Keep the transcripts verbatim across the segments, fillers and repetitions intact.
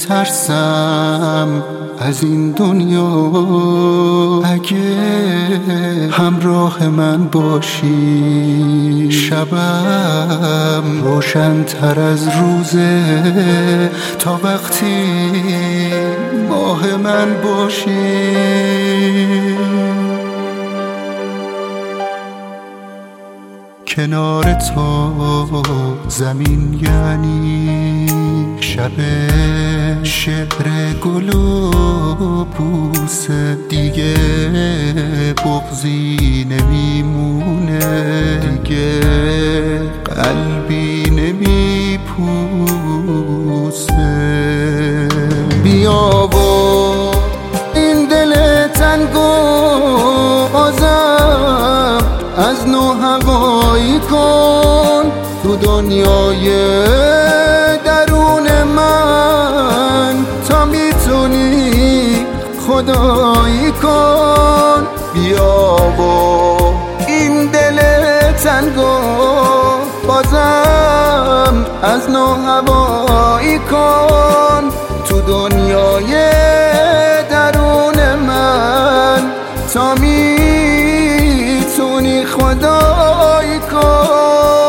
میترسم از این دنیا، اگه همراه من باشی شبم روشن تر از روزه، تا وقتی ماه من باشی. کنار تو زمین یعنی شب شعر گل و بوسه، دیگه بغضی نمیمونه، دیگه قلبی نمیپوسه. بیا و این دل تنگ و آزم از نو هوایی کن، تو دنیای درون من تا میتونی خدایی کن. بیا و این دل تنگ و بازم از نو هوایی کن، تو دنیای درون من تا میتونی خدایی کن.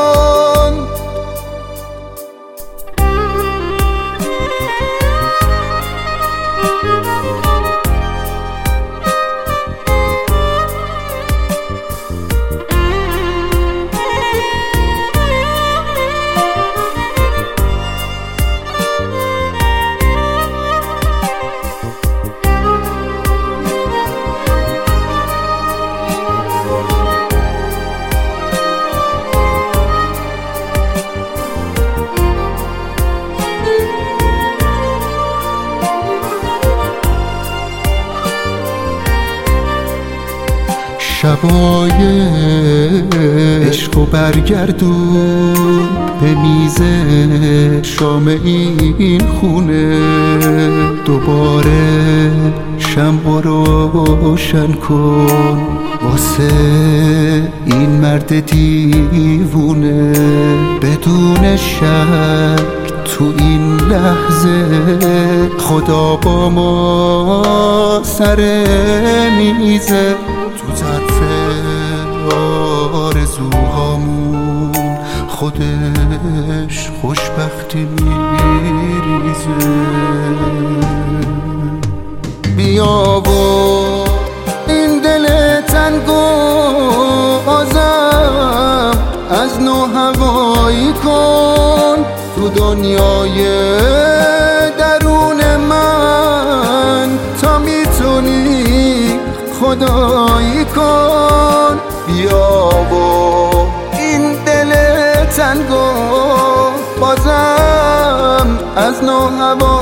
شبای عشق و برگردون به میز شام این خونه، دوباره شمع رو روشن کن واسه این مرد دیوونه. بدون شک تو این لحظه خدا با ما سر میزه، تو ظرف آرزوهامون خودش خوشبختی میریزه. بیا و این دل تنگ و آزم از نو هوایی کن، تو دنیای درون من تا میتونی خدایی کن. بیا و این دل تنگ و بازم از نو هوایی